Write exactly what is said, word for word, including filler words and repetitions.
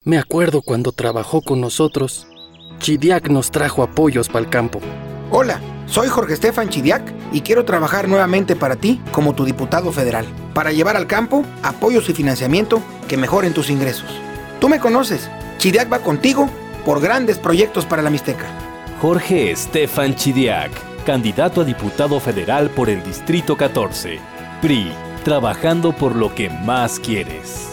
Me acuerdo cuando trabajó con nosotros. Chidiac nos trajo apoyos para el campo. Hola, soy Jorge Estefan Chidiac y quiero trabajar nuevamente para ti como tu diputado federal, para llevar al campo apoyos y financiamiento que mejoren tus ingresos. Tú me conoces, Chidiac va contigo por grandes proyectos para la Mixteca. Jorge Estefan Chidiac, candidato a diputado federal por el Distrito catorce. P R I, trabajando por lo que más quieres.